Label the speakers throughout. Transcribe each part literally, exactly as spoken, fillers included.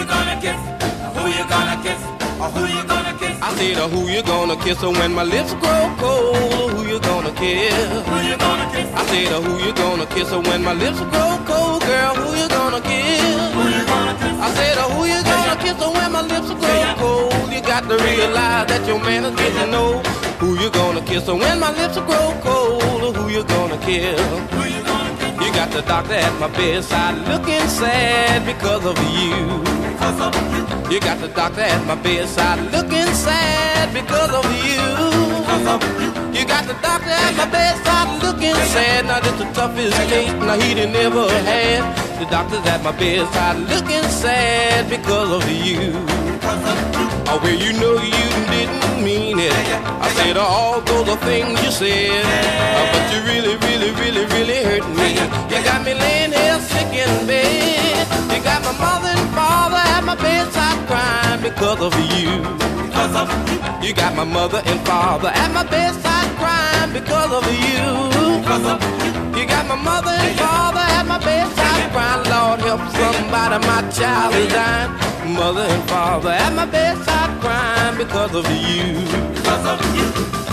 Speaker 1: you gonna kiss? Who you gonna kiss? Or who you gonna kiss?
Speaker 2: I said, uh, who you gonna kiss? Or when my lips grow cold, who you gonna kiss?
Speaker 1: Who you gonna kiss?
Speaker 2: I said, uh, who you gonna kiss? Or when my lips grow cold, girl, who you gonna kiss?
Speaker 1: Who you gonna kiss?
Speaker 2: I said, uh, who you gonna kiss? Or when my lips grow cold, you got to realize that your man is getting old. Who you gonna kiss? Or when my lips grow cold, who you gonna kiss?
Speaker 1: Who you gonna kiss?
Speaker 2: You got the doctor at my bedside looking sad because of you.
Speaker 1: Because of you.
Speaker 2: You got the doctor at my bedside looking sad because of you.
Speaker 1: Because of you.
Speaker 2: You got the doctor at my bedside looking sad. Now this the toughest case now he done ever had. The doctor's at my bedside looking sad because of you.
Speaker 1: Because of you.
Speaker 2: Oh, well, you know you didn't mean it. I said all those things you said, uh, but you really, really, really, really hurt me. You got me laying here sick in bed. You got my mother and father at my bedside crying because of you.
Speaker 1: Because of you.
Speaker 2: You got my mother and father at my bedside crying because of you.
Speaker 1: Because of you.
Speaker 2: You got my mother and father at my bedside crying. Lord help somebody, my child is dying. Mother and father at my bedside crying because of you.
Speaker 1: Because of you.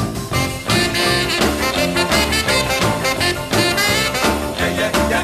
Speaker 1: Yeah, yeah, yeah.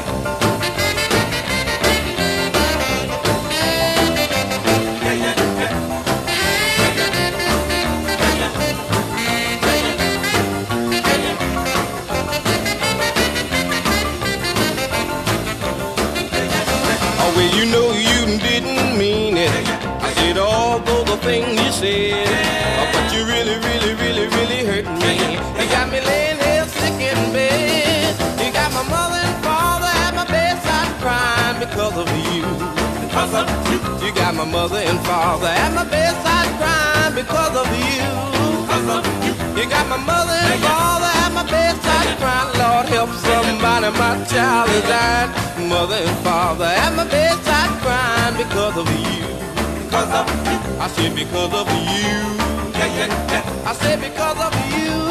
Speaker 2: Oh, well, you know you didn't mean it. I said all those things you said, oh, but you really, really, really, really hurt me. You got me laying here sick in bed. You got my mother and father at my bedside crying because of you.
Speaker 1: Because of you.
Speaker 2: You got my mother and father at my bedside crying because of you.
Speaker 1: Because of you.
Speaker 2: You got my mother and father at my bedside crying. Lord help somebody, my child is dying. Mother and father at my bedside crying because of you.
Speaker 1: Because of you.
Speaker 2: I said because of you.
Speaker 1: Yeah, yeah, yeah.
Speaker 2: I said because of you.